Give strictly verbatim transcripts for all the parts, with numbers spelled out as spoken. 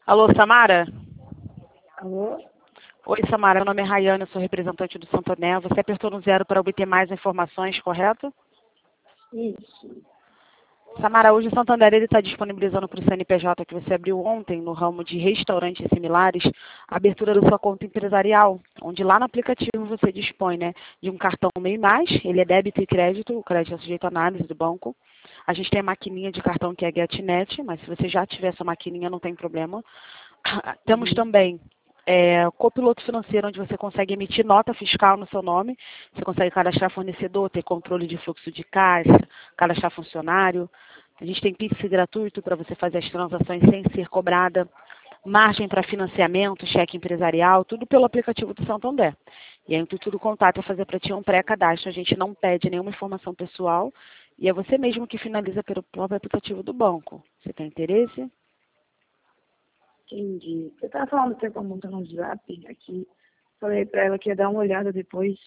Alô, Samara? Alô? Oi, Samara. Meu nome é Rayane, eu sou representante do Santander. Você apertou no zero para obter mais informações, correto? Isso. Samara, hoje o Santander está disponibilizando para o C N P J que você abriu ontem, no ramo de restaurantes similares, a abertura da sua conta empresarial, onde lá no aplicativo você dispõe, né, de um cartão meio mais, ele é débito e crédito, o crédito é sujeito à análise do banco. A gente tem a maquininha de cartão que é a GetNet, mas se você já tiver essa maquininha não tem problema. Temos Uhum. também é, copiloto financeiro, onde você consegue emitir nota fiscal no seu nome, você consegue cadastrar fornecedor, ter controle de fluxo de caixa, cadastrar funcionário. A gente tem Pix gratuito para você fazer as transações sem ser cobrada, margem para financiamento, cheque empresarial, tudo pelo aplicativo do Santander. E aí, o intuito do contato é fazer para ti um pré-cadastro, a gente não pede nenhuma informação pessoal e é você mesmo que finaliza pelo próprio aplicativo do banco. Você tem interesse? Entendi. Você estava falando até com a monta no zap aqui. Falei pra ela que ia dar uma olhada depois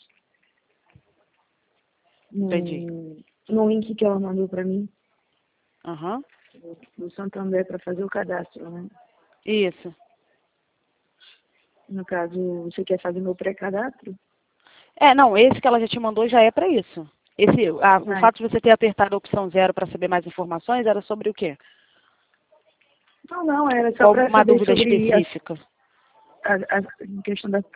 Entendi. no, no link que ela mandou pra mim, Aham. do, do Santander, para fazer o cadastro, né? Isso. No caso, você quer fazer meu pré-cadastro? É, não, esse que ela já te mandou já é para isso. Esse, a- o Ah, fato de você ter apertado a opção zero para saber mais informações era sobre o quê? não, não, era só Ou para alguma saber dúvida sobre a, específica? a, a questão da